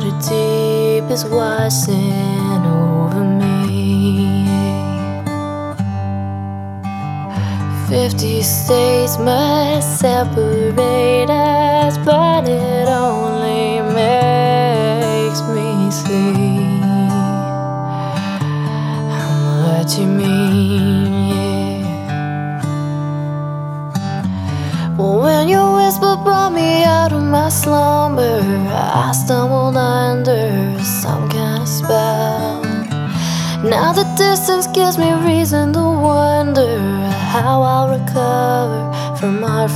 water deep is washing over me. 50 states must separate us, but it only makes me see how much you mean, yeah. Well, when your whisper brought me out of my slumber, I stumbled under some kind of spell. Now the distance gives me reason to wonder how I'll recover from our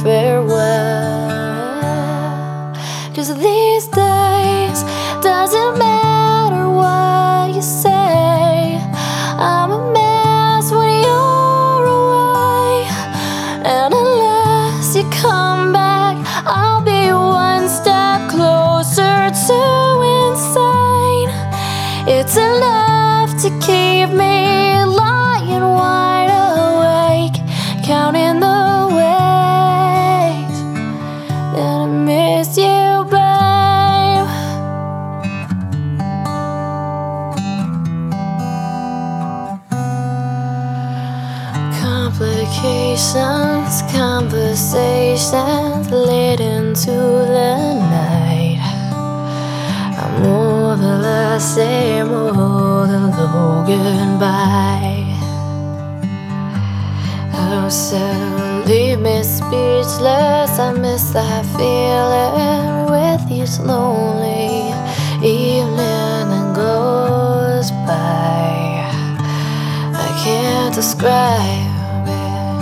farewell. 'Cause these days, doesn't matter what you say, I'm a mess when you're away. And unless you come back, I'll be one step closer to insane. It's enough to keep me lying wide awake, counting the ways that I miss you, babe. Complications, conversations late into the night. I'm more than I say, more than low goodbye. Oh, so leave me speechless. I miss that feeling with each lonely evening that goes by. I can't describe it.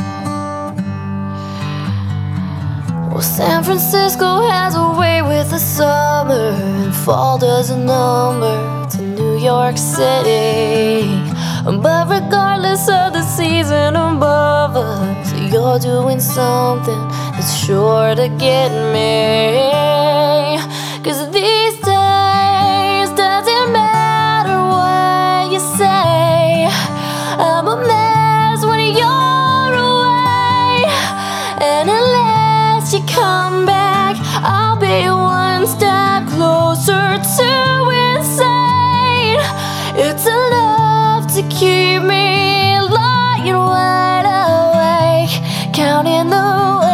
Well, San Francisco has a way with the summer, and fall does a number to New York City. But regardless of the season above us, you're doing something that's sure to get me. 'Cause these days, doesn't matter what you say, I'm a mess when you're away. And unless you come back, I'll be one step closer to insane. It's enough to keep me lying wide awake, counting the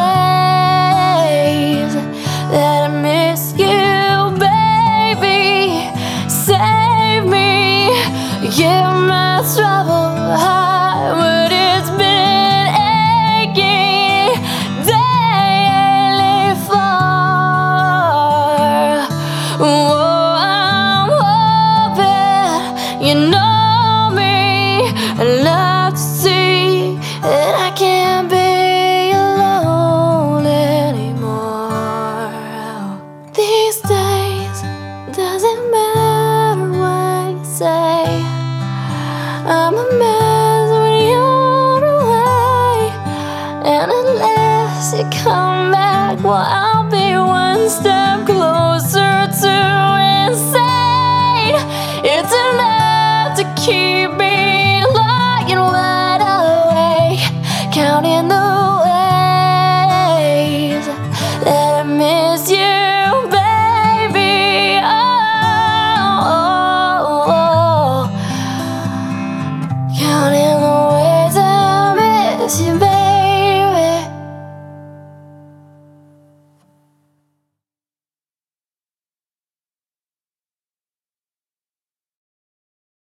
ways that I miss you, baby. Save me, give my trouble high, but it's been aching daily far. Oh, I'm hoping you know me enough to see that I can't be alone anymore. These days, doesn't matter what you say, I'm a mess when you're away. And unless you come back, well,